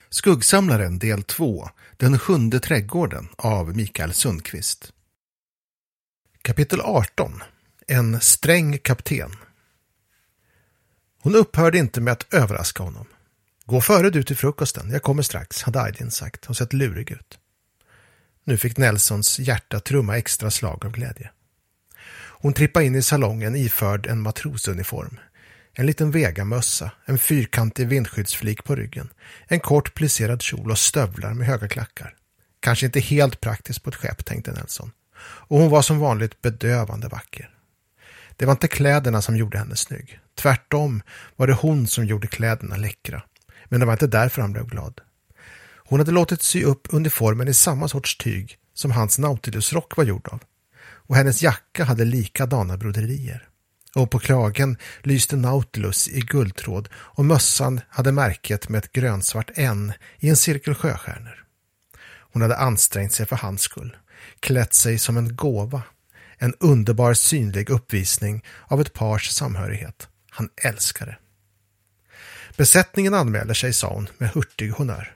Skuggsamlaren del 2, Den sjunde trädgården av Mikael Sundqvist. Kapitel 18. En sträng kapten. Hon upphörde inte med att överraska honom. Gå före du till frukosten, jag kommer strax, hade Aydin sagt och sett lurig ut. Nu fick Nelsons hjärta trumma extra slag av glädje. Hon trippade in i salongen iförd en matrosuniform. En liten vegamössa, en fyrkantig vindskyddsflik på ryggen, en kort plisserad kjol och stövlar med höga klackar. Kanske inte helt praktiskt på ett skepp, tänkte Nelson. Och hon var som vanligt bedövande vacker. Det var inte kläderna som gjorde henne snygg. Tvärtom var det hon som gjorde kläderna läckra. Men det var inte därför han blev glad. Hon hade låtit sy upp uniformen i samma sorts tyg som hans Nautilusrock var gjord av. Och hennes jacka hade likadana broderier. Och på kragen lyste Nautilus i guldtråd och mössan hade märket med ett grönsvart N i en cirkel sjöstjärnor. Hon hade ansträngt sig för hans skull, klätt sig som en gåva, en underbar synlig uppvisning av ett pars samhörighet. Han älskade. Besättningen anmäler sig, sa hon med hurtig honör.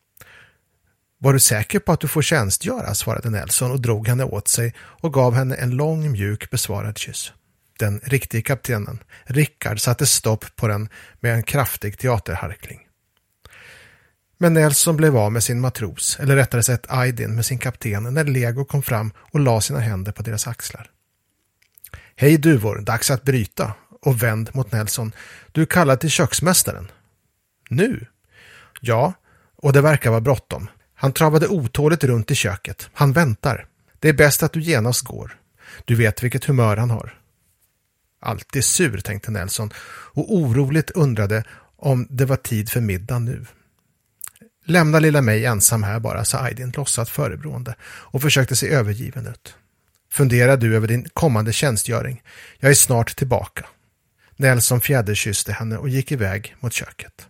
Var du säker på att du får tjänstgöra, svarade Nelson och drog henne åt sig och gav henne en lång mjuk besvarad kyss. Den riktiga kaptenen, Rickard, satte stopp på den med en kraftig teaterharkling. Men Nelson blev av med sin matros, eller rättare sagt Aydin med sin kapten, när Lego kom fram och la sina händer på deras axlar. Hej duvor, dags att bryta, och vänd mot Nelson. Du kallar till köksmästaren. Nu? Ja, och det verkar vara bråttom. Han travade otåligt runt i köket. Han väntar. Det är bäst att du genast går. Du vet vilket humör han har. Alltid sur, tänkte Nelson, och oroligt undrade om det var tid för middag nu. Lämna lilla mig ensam här bara, sa Aydin låtsat förebrående och försökte se övergiven ut. Fundera du över din kommande tjänstgöring. Jag är snart tillbaka. Nelson fjäderkysste henne och gick iväg mot köket.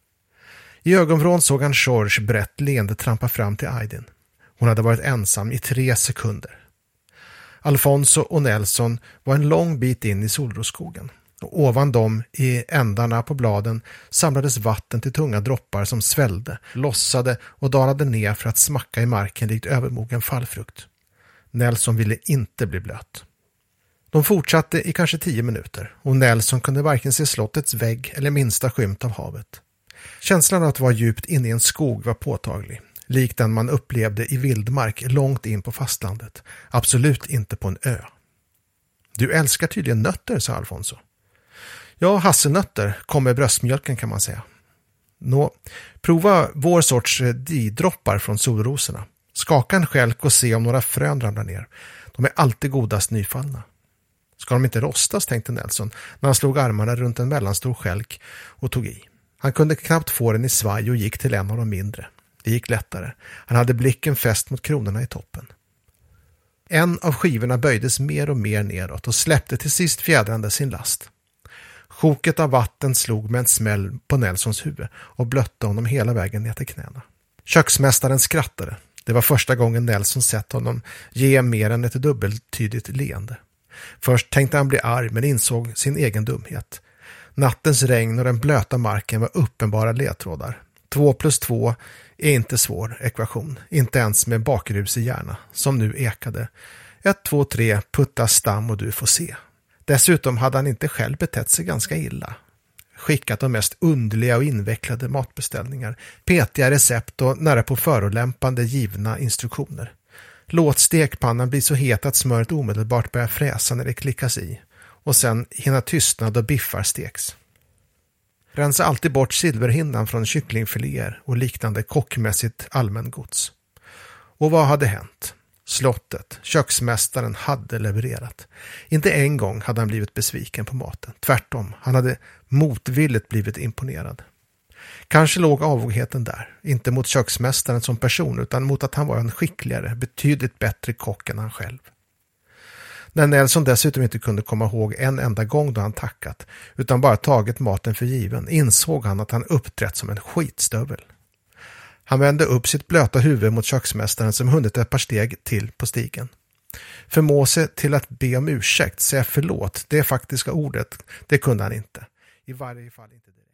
I ögonvrån såg han George brett leende trampa fram till Aydin. Hon hade varit ensam i 3 sekunder. Alfonso och Nelson var en lång bit in i solroskogen. Och ovan dem, i ändarna på bladen, samlades vatten till tunga droppar som svällde, lossade och dalade ner för att smacka i marken likt övermogen fallfrukt. Nelson ville inte bli blöt. De fortsatte i kanske 10 minuter och Nelson kunde varken se slottets vägg eller minsta skymt av havet. Känslan av att vara djupt inne i en skog var påtaglig, likt den man upplevde i vildmark långt in på fastlandet. Absolut inte på en ö. Du älskar tydligen nötter, sa Alfonso. Ja, hasselnötter kommer bröstmjölken kan man säga. Nå, prova vår sorts didroppar från solrosorna. Skaka en skälk och se om några frön ramlar ner. De är alltid godast nyfallna. Ska de inte rostas, tänkte Nelson när han slog armarna runt en mellanstor skälk och tog i. Han kunde knappt få den i svaj och gick till en av de mindre. Det gick lättare. Han hade blicken fäst mot kronorna i toppen. En av skivorna böjdes mer och mer neråt och släppte till sist fjädrande sin last. Sjoket av vatten slog med en smäll på Nelsons huvud och blötte honom hela vägen ner till knäna. Köksmästaren skrattade. Det var första gången Nelson sett honom ge mer än ett dubbeltydigt leende. Först tänkte han bli arg men insåg sin egen dumhet. Nattens regn och den blöta marken var uppenbara ledtrådar. 2 + 2 är inte svår ekvation, inte ens med bakrus i hjärna, som nu ekade. 1, 2, 3, putta stam och du får se. Dessutom hade han inte själv betett sig ganska illa. Skickat de mest underliga och invecklade matbeställningar, petiga recept och nära på förolämpande givna instruktioner. Låt stekpannan bli så het att smöret omedelbart börjar fräsa när det klickas i. Och sen hinna tystnad och biffar steks. Rensa alltid bort silverhinnan från kycklingfiléer och liknande kockmässigt allmängods. Och vad hade hänt? Slottet, köksmästaren hade levererat. Inte en gång hade han blivit besviken på maten. Tvärtom, han hade motvilligt blivit imponerad. Kanske låg avvogheten där, inte mot köksmästaren som person utan mot att han var en skickligare, betydligt bättre kock än han själv. När Nelson dessutom inte kunde komma ihåg en enda gång då han tackat, utan bara tagit maten för given, insåg han att han uppträtt som en skitstövel. Han vände upp sitt blöta huvud mot köksmästaren som hunnit ett par steg till på stigen. Förmå sig till att be om ursäkt, säga förlåt, det faktiska ordet, det kunde han inte. I varje fall inte direkt.